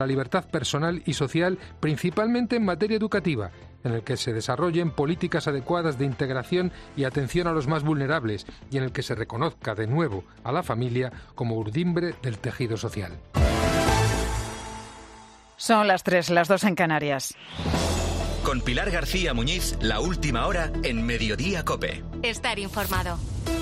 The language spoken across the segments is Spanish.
la libertad personal y social, principalmente en materia educativa, en el que se desarrollen políticas adecuadas de integración y atención a los más vulnerables y en el que se reconozca de nuevo a la familia como urdimbre del tejido social. Son las 3, las 2 en Canarias. Con Pilar García Muñiz, la última hora en Mediodía COPE. Estar informado.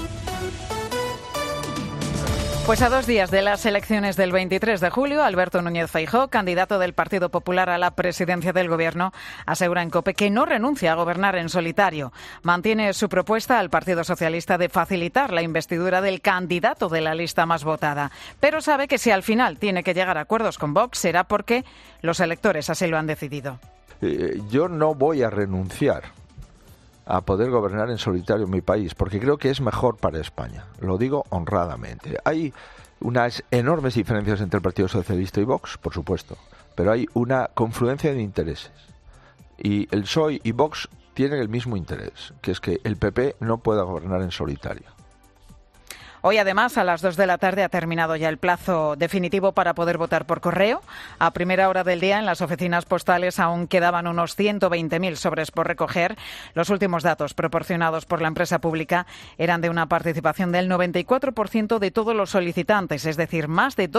Pues a 2 días de las elecciones del 23 de julio, Alberto Núñez Feijóo, candidato del Partido Popular a la presidencia del Gobierno, asegura en COPE que no renuncia a gobernar en solitario. Mantiene su propuesta al Partido Socialista de facilitar la investidura del candidato de la lista más votada. Pero sabe que si al final tiene que llegar a acuerdos con Vox, será porque los electores así lo han decidido. Yo no voy a renunciar a poder gobernar en solitario mi país, porque creo que es mejor para España. Lo digo honradamente. Hay unas enormes diferencias entre el Partido Socialista y Vox, por supuesto, pero hay una confluencia de intereses. Y el PSOE y Vox tienen el mismo interés, que es que el PP no pueda gobernar en solitario. Hoy, además, a las 2 de la tarde ha terminado ya el plazo definitivo para poder votar por correo. A primera hora del día, en las oficinas postales aún quedaban unos 120.000 sobres por recoger. Los últimos datos proporcionados por la empresa pública eran de una participación del 94% de todos los solicitantes, es decir, más de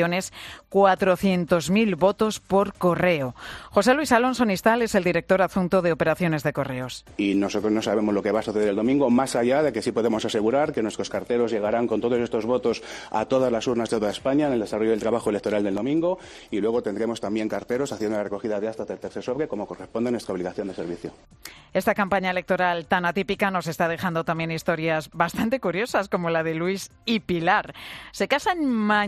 2.400.000 votos por correo. José Luis Alonso Nistal es el director adjunto de operaciones de correos. Y nosotros no sabemos lo que va a suceder el domingo, más allá de que sí podemos asegurar que nuestros carteros llegarán con todos estos votos a todas las urnas de toda España en el desarrollo del trabajo electoral del domingo, y luego tendremos también carteros haciendo la recogida de actas del tercer sobre, como corresponde a nuestra obligación de servicio. Esta campaña electoral tan atípica nos está dejando también historias bastante curiosas, como la de Luis y Pilar. Se casan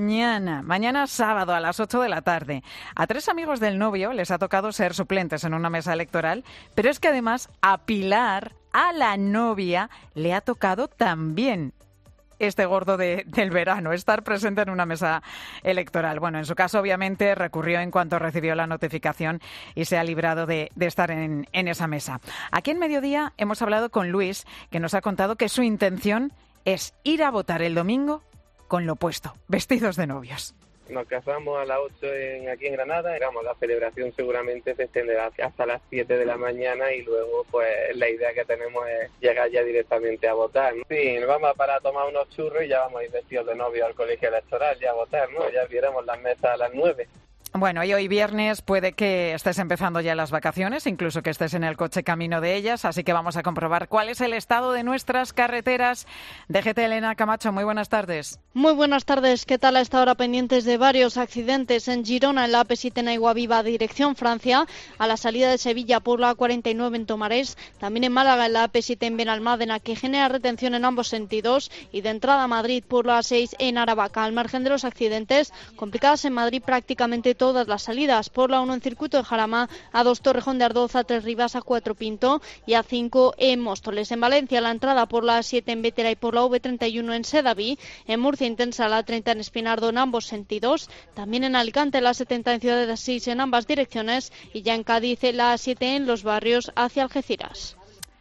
mañana sábado a las 8 de la tarde. A 3 amigos del novio les ha tocado ser suplentes en una mesa electoral, pero es que además a Pilar, a la novia, le ha tocado también este gordo del verano, estar presente en una mesa electoral. Bueno, en su caso, obviamente, recurrió en cuanto recibió la notificación y se ha librado de estar en esa mesa. Aquí en Mediodía hemos hablado con Luis, que nos ha contado que su intención es ir a votar el domingo con lo opuesto, vestidos de novios. Nos casamos a las 8 aquí en Granada. Digamos, la celebración seguramente se extenderá hasta las 7 de la mañana y luego pues la idea que tenemos es llegar ya directamente a votar, ¿no? Sí, nos vamos para tomar unos churros y ya vamos a ir vestidos de novio al colegio electoral ya a votar, ¿no? Ya viéramos las mesas a las 9. Bueno, y hoy viernes puede que estés empezando ya las vacaciones, incluso que estés en el coche camino de ellas, así que vamos a comprobar cuál es el estado de nuestras carreteras. DGT Elena Camacho, muy buenas tardes. Muy buenas tardes, ¿qué tal? A esta hora pendientes de varios accidentes en Girona, en la AP7 en Aiguaviva, dirección Francia, a la salida de Sevilla por la A49 en Tomarés, también en Málaga en la AP7 en Benalmádena, que genera retención en ambos sentidos, y de entrada a Madrid por la A6 en Aravaca. Al margen de los accidentes, complicadas en Madrid prácticamente todas las salidas, por la 1 en Circuito de Jarama, A2 Torrejón de Ardoz, A3 Rivas, A4 Pinto y A5 en Móstoles. En Valencia, la entrada por la A7 en Bétera y por la V31 en Sedaví, en Murcia intensa la A30 en Espinardo en ambos sentidos, también en Alicante la A70 en Ciudad de Asís en ambas direcciones, y ya en Cádiz la A7 en Los Barrios hacia Algeciras.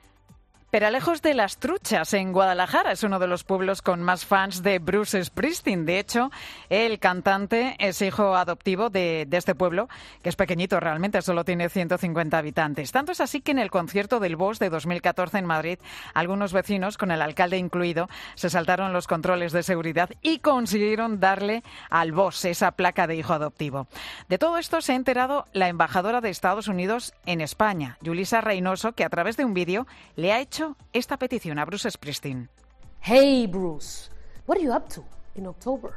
Peralejos de las Truchas, en Guadalajara, es uno de los pueblos con más fans de Bruce Springsteen. De hecho, el cantante es hijo adoptivo de este pueblo, que es pequeñito realmente, solo tiene 150 habitantes. Tanto es así que en el concierto del Boss de 2014 en Madrid, algunos vecinos, con el alcalde incluido, se saltaron los controles de seguridad y consiguieron darle al Boss esa placa de hijo adoptivo. De todo esto se ha enterado la embajadora de Estados Unidos en España, Yulisa Reynoso, que a través de un vídeo le ha hecho esta petición a Bruce Springsteen. Hey Bruce, what are you up to in October?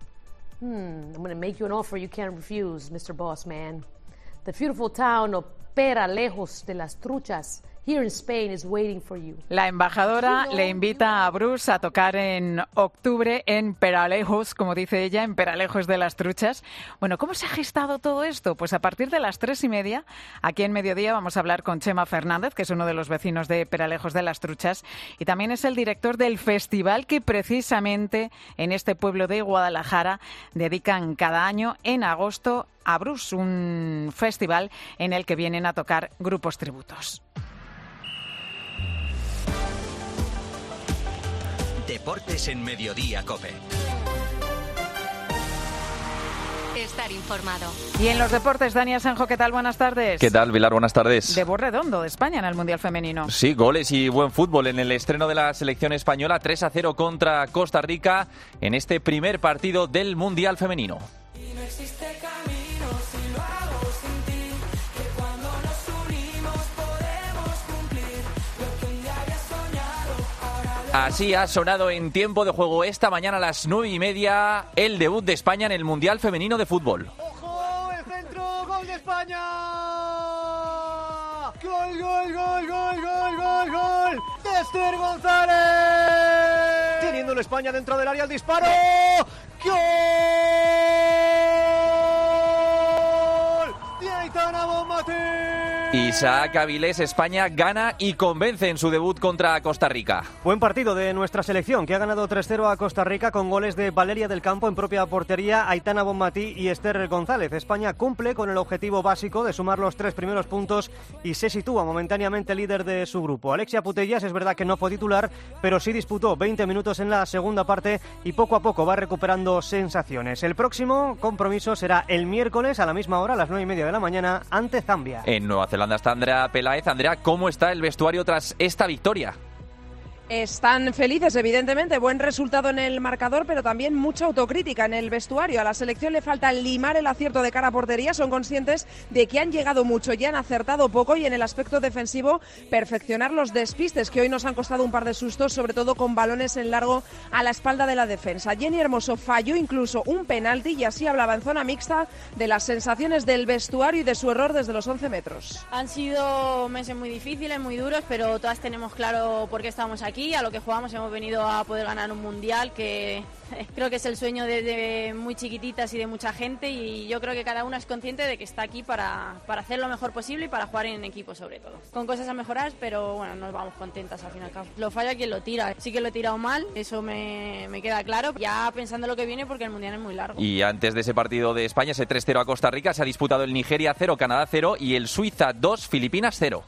I'm going to make you an offer you can't refuse, Mr. Boss Man. The beautiful town of Peralejos de las Truchas here in Spain is waiting for you. La embajadora le invita a Bruce a tocar en octubre en Peralejos, como dice ella, en Peralejos de las Truchas. Bueno, ¿cómo se ha gestado todo esto? Pues a partir de las 3:30, aquí en Mediodía, vamos a hablar con Chema Fernández, que es uno de los vecinos de Peralejos de las Truchas, y también es el director del festival que precisamente en este pueblo de Guadalajara dedican cada año en agosto a Bruce, un festival en el que vienen a tocar grupos tributos. Deportes en Mediodía COPE. estar informado. Y en los deportes, Dani Asenjo, ¿qué tal? Buenas tardes. ¿Qué tal, Pilar? Buenas tardes. Debut redondo de España en el Mundial Femenino. Sí, goles y buen fútbol en el estreno de la selección española, 3-0 contra Costa Rica en este primer partido del Mundial Femenino. Y no existe camino si lo hago sin ti, que cuando nos unimos podemos cumplir lo que un día había soñado. Así ha sonado en tiempo de juego esta mañana a las 9:30 el debut de España en el Mundial Femenino de Fútbol. ¡Ojo! ¡El centro! ¡Gol de España! ¡Gol, gol, gol, gol, gol, gol, gol! ¡De Esther González! Teniendo en España dentro del área el disparo. ¡Gol! ¡De Aitana Bonmatí! Isaac Avilés, España gana y convence en su debut contra Costa Rica. Buen partido de nuestra selección, que ha ganado 3-0 a Costa Rica con goles de Valeria del Campo en propia portería, Aitana Bonmatí y Esther González. España cumple con el objetivo básico de sumar los 3 primeros puntos y se sitúa momentáneamente líder de su grupo. Alexia Putellas es verdad que no fue titular, pero sí disputó 20 minutos en la segunda parte y poco a poco va recuperando sensaciones. El próximo compromiso será el miércoles a la misma hora, a las 9:30 de la mañana, ante Zambia. En Nueva Zelanda está Andrea Peláez. Andrea, ¿cómo está el vestuario tras esta victoria? Están felices, evidentemente, buen resultado en el marcador, pero también mucha autocrítica en el vestuario. A la selección le falta limar el acierto de cara a portería, son conscientes de que han llegado mucho y han acertado poco, y en el aspecto defensivo perfeccionar los despistes, que hoy nos han costado un par de sustos, sobre todo con balones en largo a la espalda de la defensa. Jenny Hermoso falló incluso un penalti y así hablaba en zona mixta de las sensaciones del vestuario y de su error desde los 11 metros. Han sido meses muy difíciles, muy duros, pero todas tenemos claro por qué estamos aquí. A lo que jugamos hemos venido a poder ganar un mundial que creo que es el sueño de muy chiquititas y de mucha gente, y yo creo que cada una es consciente de que está aquí para hacer lo mejor posible y para jugar en equipo sobre todo. Con cosas a mejorar, pero bueno, nos vamos contentas al fin y al cabo. Lo falla quien lo tira. Sí que lo he tirado mal, eso me queda claro. Ya pensando lo que viene porque el mundial es muy largo. Y antes de ese partido de España, ese 3-0 a Costa Rica, se ha disputado el Nigeria 0, Canadá 0 y el Suiza 2, Filipinas 0.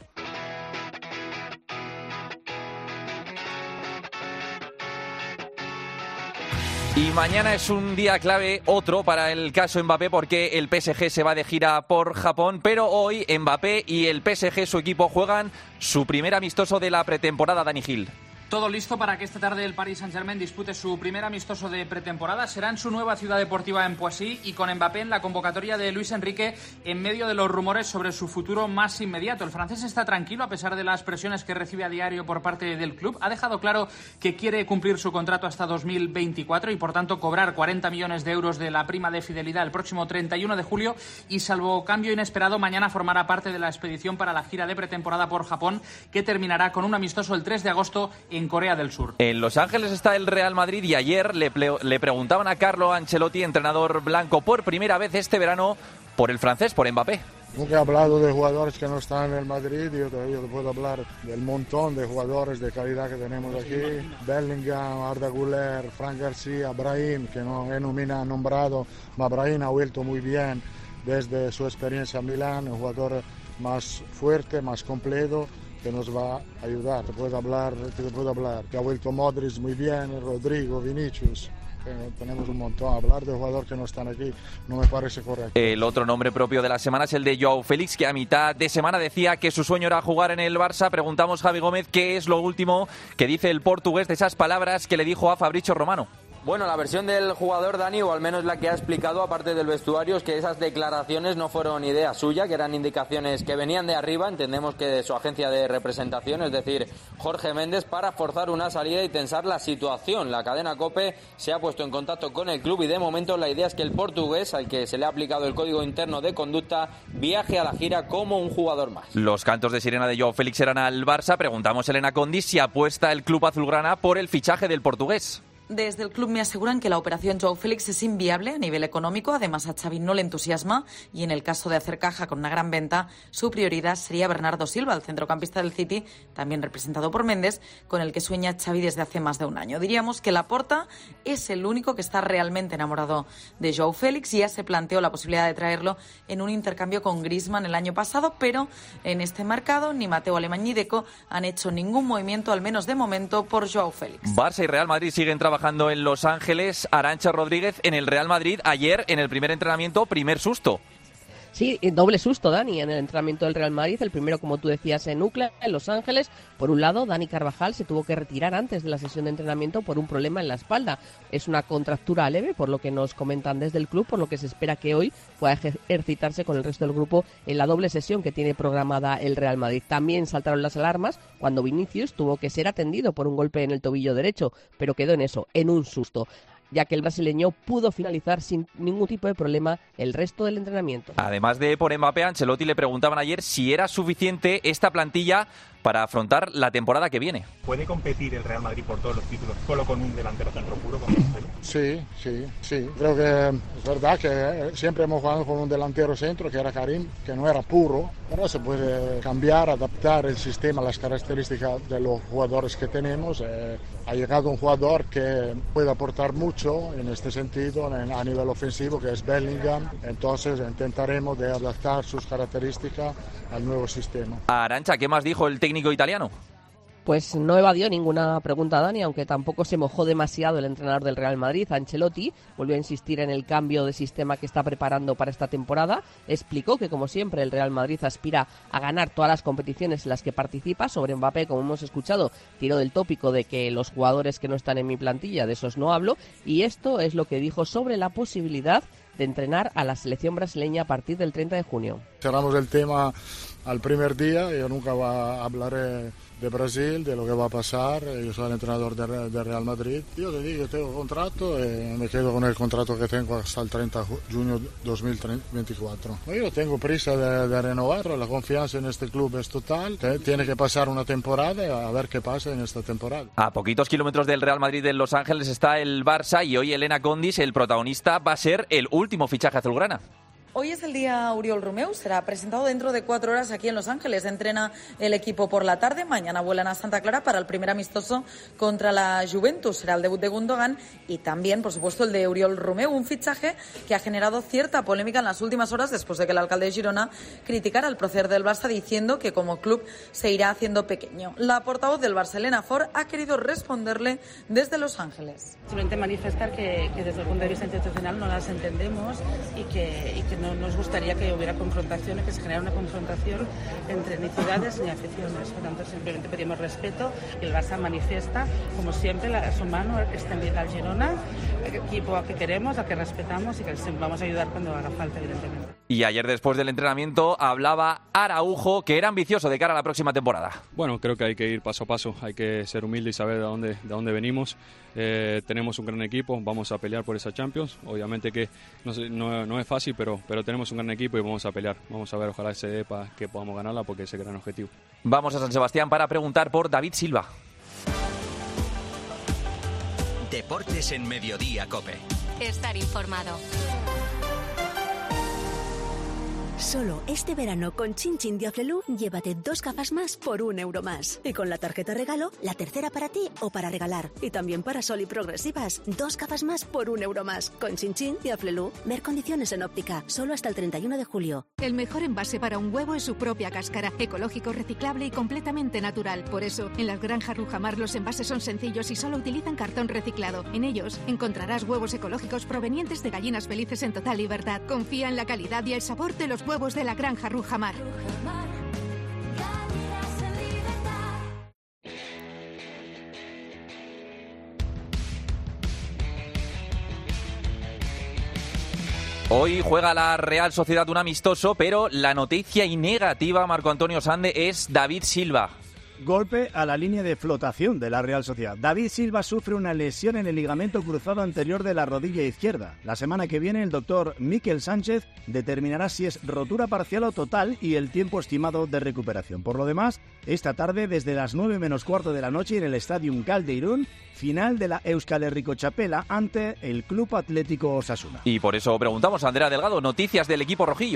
Y mañana es un día clave, otro para el caso Mbappé, porque el PSG se va de gira por Japón, pero hoy Mbappé y el PSG, su equipo, juegan su primer amistoso de la pretemporada, Dani Gil. Todo listo para que esta tarde el Paris Saint-Germain dispute su primer amistoso de pretemporada. Será en su nueva ciudad deportiva en Poissy y con Mbappé en la convocatoria de Luis Enrique en medio de los rumores sobre su futuro más inmediato. El francés está tranquilo a pesar de las presiones que recibe a diario por parte del club. Ha dejado claro que quiere cumplir su contrato hasta 2024 y por tanto cobrar 40 millones de euros de la prima de fidelidad el próximo 31 de julio y, salvo cambio inesperado, mañana formará parte de la expedición para la gira de pretemporada por Japón, que terminará con un amistoso el 3 de agosto en Corea del Sur. En Los Ángeles está el Real Madrid y ayer le preguntaban a Carlo Ancelotti, entrenador blanco, por primera vez este verano por el francés, por Mbappé. Nunca he hablado de jugadores que no están en el Madrid, yo te puedo hablar del montón de jugadores de calidad que tenemos aquí. Bellingham, Arda Güler, Fran García, Brahim, que no he nombrado, pero Brahim ha vuelto muy bien desde su experiencia en Milán, un jugador más fuerte, más completo, que nos va a ayudar. Te puedo hablar, que ha vuelto Modric muy bien, Rodrigo, Vinicius. Tenemos un montón. Hablar de jugadores que no están aquí no me parece correcto. El otro nombre propio de la semana es el de Joao Félix, que a mitad de semana decía que su sueño era jugar en el Barça. Preguntamos, Javi Gómez, qué es lo último que dice el portugués de esas palabras que le dijo a Fabrizio Romano. Bueno, la versión del jugador, Dani, o al menos la que ha explicado aparte del vestuario, es que esas declaraciones no fueron idea suya, que eran indicaciones que venían de arriba, entendemos que de su agencia de representación, es decir, Jorge Méndez, para forzar una salida y tensar la situación. La cadena COPE se ha puesto en contacto con el club y de momento la idea es que el portugués, al que se le ha aplicado el código interno de conducta, viaje a la gira como un jugador más. Los cantos de sirena de Joao Félix eran al Barça. Preguntamos a Elena Condis si apuesta el club azulgrana por el fichaje del portugués. Desde el club me aseguran que la operación Joao Félix es inviable a nivel económico. Además, a Xavi no le entusiasma y en el caso de hacer caja con una gran venta, su prioridad sería Bernardo Silva, el centrocampista del City, también representado por Méndez, con el que sueña Xavi desde hace más de un año. Diríamos que Laporta es el único que está realmente enamorado de Joao Félix y ya se planteó la posibilidad de traerlo en un intercambio con Griezmann el año pasado, pero en este mercado ni Mateo Alemany ni Deco han hecho ningún movimiento, al menos de momento, por Joao Félix. Barça y Real Madrid siguen trabajando trabajando en Los Ángeles. Arantxa Rodríguez, en el Real Madrid, ayer en el primer entrenamiento, primer susto. Sí, doble susto, Dani, en el entrenamiento del Real Madrid. El primero, como tú decías, en UCLA, en Los Ángeles. Por un lado, Dani Carvajal se tuvo que retirar antes de la sesión de entrenamiento por un problema en la espalda. Es una contractura leve, por lo que nos comentan desde el club, por lo que se espera que hoy pueda ejercitarse con el resto del grupo en la doble sesión que tiene programada el Real Madrid. También saltaron las alarmas cuando Vinicius tuvo que ser atendido por un golpe en el tobillo derecho, pero quedó en eso, en un susto, ya que el brasileño pudo finalizar sin ningún tipo de problema el resto del entrenamiento. Además de por Mbappé, a Ancelotti le preguntaban ayer si era suficiente esta plantilla para afrontar la temporada que viene. ¿Puede competir el Real Madrid por todos los títulos solo con un delantero centro puro? Sí. Creo que es verdad que siempre hemos jugado con un delantero centro, que era Karim, que no era puro, pero se puede cambiar, adaptar el sistema a las características de los jugadores que tenemos. Ha llegado un jugador que puede aportar mucho en este sentido a nivel ofensivo, que es Bellingham. Entonces intentaremos de adaptar sus características al nuevo sistema. Arantxa, ¿qué más dijo el técnico italiano? Pues no evadió ninguna pregunta, Dani, aunque tampoco se mojó demasiado el entrenador del Real Madrid. Ancelotti volvió a insistir en el cambio de sistema que está preparando para esta temporada. Explicó que, como siempre, el Real Madrid aspira a ganar todas las competiciones en las que participa. Sobre Mbappé, como hemos escuchado, tiró del tópico de que los jugadores que no están en mi plantilla, de esos no hablo. Y esto es lo que dijo sobre la posibilidad de entrenar a la selección brasileña a partir del 30 de junio. Cerramos el tema al primer día. Yo nunca hablaré de Brasil, de lo que va a pasar. Yo soy el entrenador de Real Madrid. Yo te digo, tengo contrato y me quedo con el contrato que tengo hasta el 30 de junio 2024. Yo no tengo prisa de renovarlo, la confianza en este club es total. Tiene que pasar una temporada a ver qué pasa en esta temporada. A poquitos kilómetros del Real Madrid en Los Ángeles está el Barça y hoy Elena Condis, el protagonista, va a ser el último fichaje azulgrana. Hoy es el día Oriol Romeu, será presentado dentro de 4 horas aquí en Los Ángeles. Entrena el equipo por la tarde, mañana vuelan a Santa Clara para el primer amistoso contra la Juventus. Será el debut de Gundogan y también, por supuesto, el de Oriol Romeu, un fichaje que ha generado cierta polémica en las últimas horas después de que el alcalde de Girona criticara el proceder del Barça diciendo que como club se irá haciendo pequeño. La portavoz del Barça, Elena Ford, ha querido responderle desde Los Ángeles. Simplemente manifestar que desde el punto de vista institucional no las entendemos y que no nos gustaría que hubiera confrontación y que se generara una confrontación entre ni ciudades ni aficiones. Por tanto, simplemente pedimos respeto y el Barça manifiesta, como siempre, su mano extendida al Girona, el equipo al que queremos, al que respetamos y que vamos a ayudar cuando haga falta, evidentemente. Y ayer, después del entrenamiento, hablaba Araujo, que era ambicioso de cara a la próxima temporada. Bueno, creo que hay que ir paso a paso, hay que ser humilde y saber de dónde venimos. Tenemos un gran equipo, vamos a pelear por esa Champions. Obviamente que no es fácil, pero tenemos un gran equipo y vamos a pelear. Vamos a ver, ojalá se dé para que podamos ganarla porque es el gran objetivo. Vamos a San Sebastián para preguntar por David Silva. Deportes en Mediodía COPE. Estar informado. Solo este verano con Chin Chin de Aflelu, llévate 2 gafas más por €1 más. Y con la tarjeta regalo, la tercera para ti o para regalar. Y también para Sol y Progresivas, 2 gafas más por €1 más. Con Chin Chin de Aflelu, ver condiciones en óptica, solo hasta el 31 de julio. El mejor envase para un huevo es su propia cáscara, ecológico, reciclable y completamente natural. Por eso, en las granjas Rujamar los envases son sencillos y solo utilizan cartón reciclado. En ellos encontrarás huevos ecológicos provenientes de gallinas felices en total libertad. Confía en la calidad y el sabor de los huevos de la granja Rujamar. Hoy juega la Real Sociedad un amistoso, pero la noticia y negativa, Marco Antonio Sande, es David Silva. Golpe a la línea de flotación de la Real Sociedad. David Silva sufre una lesión en el ligamento cruzado anterior de la rodilla izquierda. La semana que viene el doctor Miquel Sánchez determinará si es rotura parcial o total y el tiempo estimado de recuperación. Por lo demás, esta tarde desde las 9 menos cuarto de la noche en el Stadium Caldeirón, final de la Euskal Herriko Txapela ante el Club Atlético Osasuna. Y por eso preguntamos a Andrea Delgado, noticias del equipo rojillo.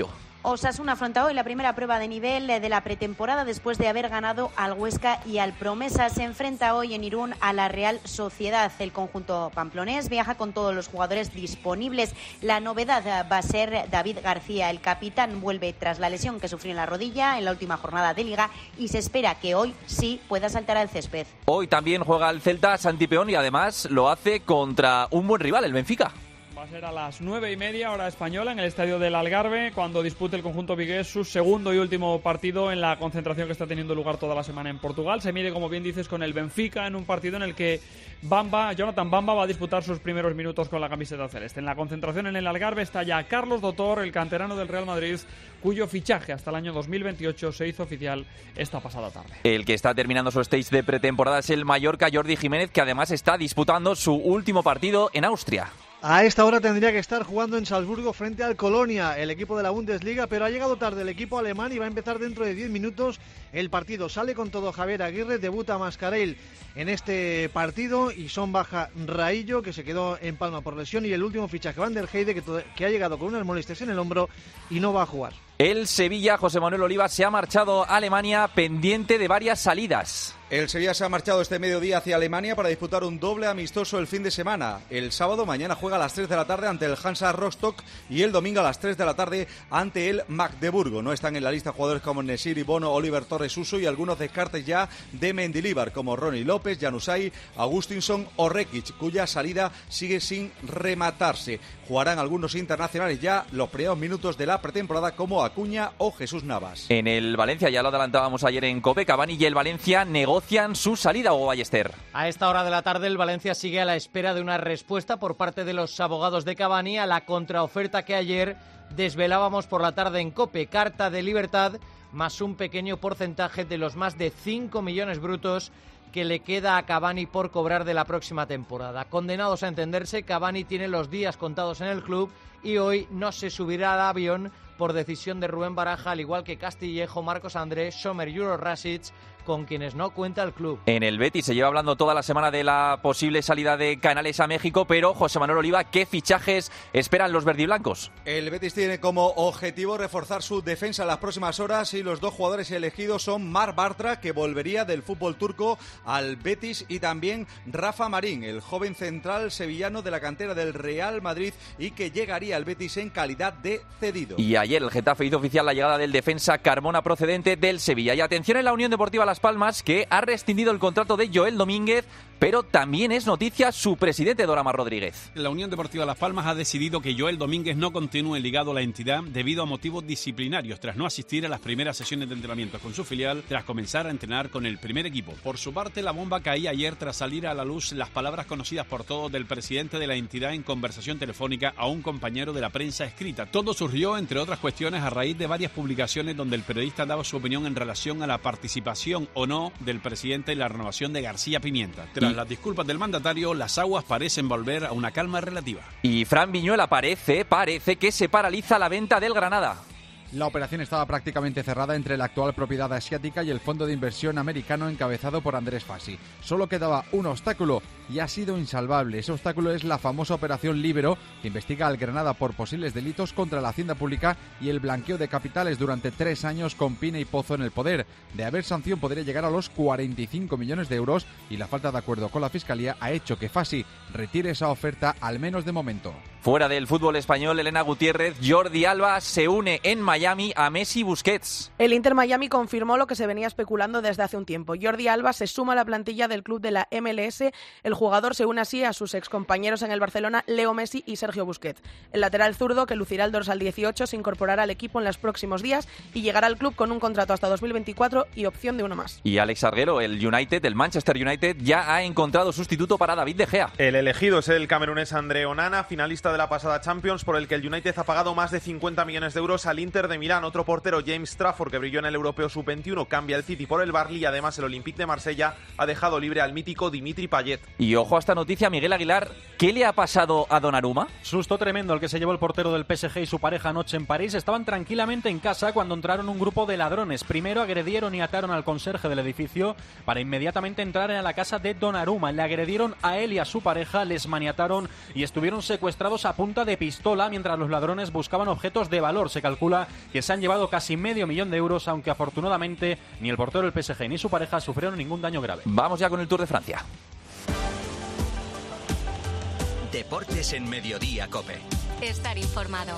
Osasuna afronta hoy la primera prueba de nivel de la pretemporada después de haber ganado al Huesca y al Promesa. Se enfrenta hoy en Irún a la Real Sociedad. El conjunto pamplonés viaja con todos los jugadores disponibles. La novedad va a ser David García. El capitán vuelve tras la lesión que sufrió en la rodilla en la última jornada de Liga y se espera que hoy sí pueda saltar al césped. Hoy también juega el Celta Santi Peón y además lo hace contra un buen rival, el Benfica. Va a ser a las 9:30 hora española en el estadio del Algarve cuando dispute el conjunto vigués su segundo y último partido en la concentración que está teniendo lugar toda la semana en Portugal. Se mide, como bien dices, con el Benfica en un partido en el que Jonathan Bamba va a disputar sus primeros minutos con la camiseta celeste. En la concentración en el Algarve está ya Carlos Dotor, el canterano del Real Madrid, cuyo fichaje hasta el año 2028 se hizo oficial esta pasada tarde. El que está terminando su stage de pretemporada es el Mallorca, Jordi Jiménez, que además está disputando su último partido en Austria. A esta hora tendría que estar jugando en Salzburgo frente al Colonia, el equipo de la Bundesliga, pero ha llegado tarde el equipo alemán y va a empezar dentro de 10 minutos el partido. Sale con todo Javier Aguirre, debuta Mascarell en este partido y son baja Raillo, que se quedó en Palma por lesión, y el último fichaje Van der Heide, que ha llegado con unas molestias en el hombro y no va a jugar. El Sevilla, José Manuel Oliva, se ha marchado a Alemania pendiente de varias salidas. El Sevilla se ha marchado este mediodía hacia Alemania para disputar un doble amistoso el fin de semana. El sábado mañana juega a las 3 de la tarde ante el Hansa Rostock y el domingo a las 3 de la tarde ante el Magdeburgo. No están en la lista jugadores como Nesiri, Bono, Oliver Torres, Uso y algunos descartes ya de Mendilibar como Ronnie López, Januzaj, Agustinson o Rekic, cuya salida sigue sin rematarse. Jugarán algunos internacionales ya los primeros minutos de la pretemporada como Acuña o Jesús Navas. En el Valencia, ya lo adelantábamos ayer en COPE, Cavani y el Valencia negocian su salida, Hugo Ballester. A esta hora de la tarde el Valencia sigue a la espera de una respuesta por parte de los abogados de Cavani a la contraoferta que ayer desvelábamos por la tarde en COPE. Carta de libertad más un pequeño porcentaje de los más de 5 millones brutos que le queda a Cavani por cobrar de la próxima temporada. Condenados a entenderse, Cavani tiene los días contados en el club y hoy no se subirá al avión por decisión de Rubén Baraja, al igual que Castillejo, Marcos Andrés, Sommer y Juro Rasic, con quienes no cuenta el club. En el Betis se lleva hablando toda la semana de la posible salida de Canales a México, pero José Manuel Oliva, ¿qué fichajes esperan los verdiblancos? El Betis tiene como objetivo reforzar su defensa en las próximas horas y los dos jugadores elegidos son Marc Bartra, que volvería del fútbol turco al Betis, y también Rafa Marín, el joven central sevillano de la cantera del Real Madrid y que llegaría al Betis en calidad de cedido. Y ayer el Getafe hizo oficial la llegada del defensa Carmona procedente del Sevilla. Y atención en la Unión Deportiva Las Palmas, que ha rescindido el contrato de Joel Domínguez, pero también es noticia su presidente, Dorama Rodríguez. La Unión Deportiva Las Palmas ha decidido que Joel Domínguez no continúe ligado a la entidad debido a motivos disciplinarios, tras no asistir a las primeras sesiones de entrenamiento con su filial, tras comenzar a entrenar con el primer equipo. Por su parte, la bomba caía ayer tras salir a la luz las palabras conocidas por todos del presidente de la entidad en conversación telefónica a un compañero de la prensa escrita. Todo surgió, entre otras cuestiones, a raíz de varias publicaciones donde el periodista daba su opinión en relación a la participación o no del presidente en la renovación de García Pimienta. Tras las disculpas del mandatario, las aguas parecen volver a una calma relativa. Y Fran Viñuela parece que se paraliza la venta del Granada. La operación estaba prácticamente cerrada entre la actual propiedad asiática y el fondo de inversión americano encabezado por Andrés Fassi. Solo quedaba un obstáculo y ha sido insalvable. Ese obstáculo es la famosa Operación Líbero, que investiga al Granada por posibles delitos contra la hacienda pública y el blanqueo de capitales durante 3 años con Pina y Pozo en el poder. De haber sanción podría llegar a los 45 millones de euros y la falta de acuerdo con la Fiscalía ha hecho que Fassi retire esa oferta, al menos de momento. Fuera del fútbol español, Elena Gutiérrez, Jordi Alba se une en Miami a Messi y Busquets. El Inter Miami confirmó lo que se venía especulando desde hace un tiempo. Jordi Alba se suma a la plantilla del club de la MLS. El jugador se une así a sus excompañeros en el Barcelona, Leo Messi y Sergio Busquets. El lateral zurdo, que lucirá el dorsal 18, se incorporará al equipo en los próximos días y llegará al club con un contrato hasta 2024 y opción de uno más. Y Alex Arguero, el Manchester United, ya ha encontrado sustituto para David De Gea. El elegido es el camerunés André Onana, finalista de la pasada Champions, por el que el United ha pagado más de 50 millones de euros al Inter de Milán. Otro portero, James Trafford, que brilló en el Europeo Sub-21, cambia el City por el Barley y además el Olympique de Marsella ha dejado libre al mítico Dimitri Payet. Y ojo a esta noticia, Miguel Aguilar, ¿qué le ha pasado a Donnarumma? Susto tremendo el que se llevó el portero del PSG y su pareja anoche en París. Estaban tranquilamente en casa cuando entraron un grupo de ladrones. Primero agredieron y ataron al conserje del edificio para inmediatamente entrar en la casa de Donnarumma. Le agredieron a él y a su pareja, les maniataron y estuvieron secuestrados a punta de pistola mientras los ladrones buscaban objetos de valor. Se calcula que se han llevado casi medio millón de euros, aunque afortunadamente ni el portero del PSG ni su pareja sufrieron ningún daño grave. Vamos ya con el Tour de Francia. Deportes en Mediodía COPE. Estar informado.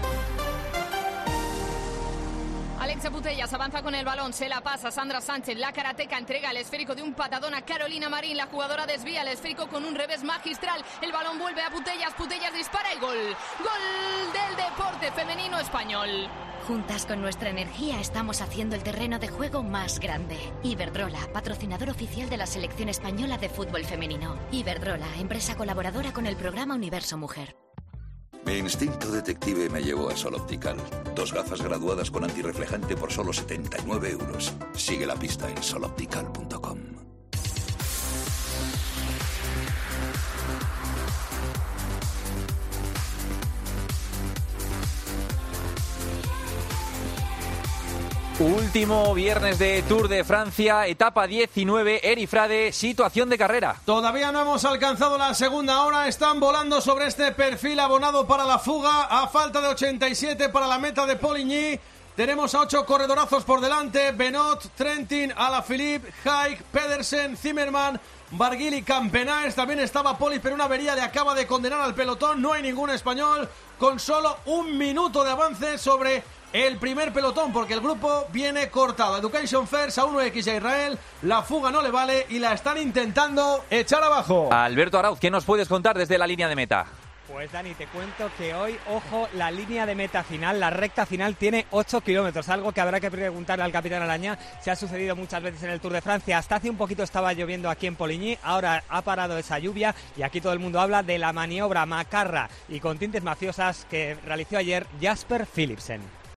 Alexia Putellas avanza con el balón, se la pasa Sandra Sánchez, la karateca entrega el esférico de un patadón a Carolina Marín, la jugadora desvía el esférico con un revés magistral, el balón vuelve a Putellas, Putellas dispara y gol, gol del deporte femenino español. Juntas con nuestra energía estamos haciendo el terreno de juego más grande. Iberdrola, patrocinador oficial de la selección española de fútbol femenino. Iberdrola, empresa colaboradora con el programa Universo Mujer. Mi instinto detective me llevó a Sol Optical. 2 gafas graduadas con antirreflejante por solo 79 euros. Sigue la pista en soloptical.com. Último viernes de Tour de Francia, etapa 19, Eri Frade, situación de carrera. Todavía no hemos alcanzado la segunda hora, están volando sobre este perfil abonado para la fuga, a falta de 87 para la meta de Poligny. Tenemos a 8 corredorazos por delante, Benot, Trentin, Alaphilippe, Haig, Pedersen, Zimmermann, Barguil y Campenaes. También estaba Poli, pero una avería le acaba de condenar al pelotón, no hay ningún español, con solo 1 minuto de avance sobre el primer pelotón, porque el grupo viene cortado. Education First a 1x a Israel, la fuga no le vale y la están intentando echar abajo. Alberto Arauz, ¿qué nos puedes contar desde la línea de meta? Pues Dani, te cuento que hoy, ojo, la línea de meta final, la recta final tiene 8 kilómetros, algo que habrá que preguntarle al capitán Araña. Se ha sucedido muchas veces en el Tour de Francia, hasta hace un poquito estaba lloviendo aquí en Poligny, ahora ha parado esa lluvia y aquí todo el mundo habla de la maniobra macarra y con tintes mafiosas que realizó ayer Jasper Philipsen.